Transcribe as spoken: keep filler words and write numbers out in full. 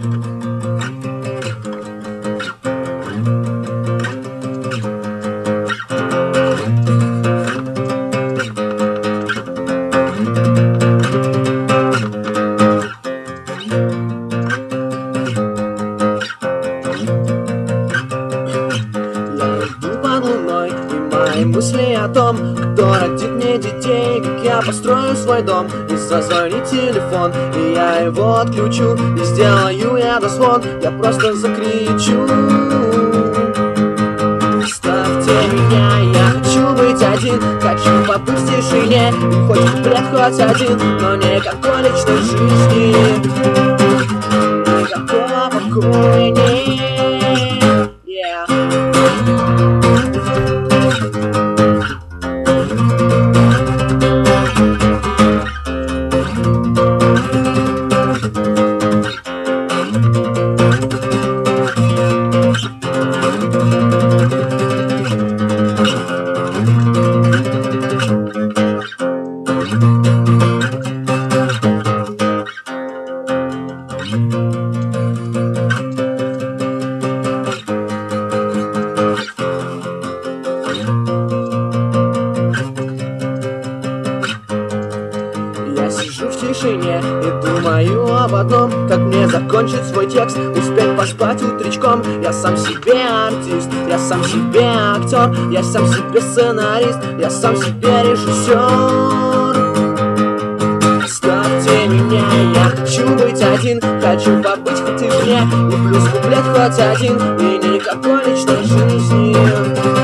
Мысли о том, кто родит мне детей, как я построю свой дом. И зазвонит телефон, и я его отключу. Не сделаю я дозвон, я просто закричу: оставьте меня, я хочу быть один. Хочу побыть в тишине, и хоть куплет хоть один, но никакой личной жизни, никакого покоя нет. Yeah. Я сижу в тишине и думаю об одном: как мне закончить свой текст, успеть поспать утречком. Я сам себе артист, я сам себе актер, я сам себе сценарист, я сам себе режиссер. Оставьте меня, я хочу быть один, хочу побыть хоть и вне, и плюс куплет хоть один, и никакой личной жизни.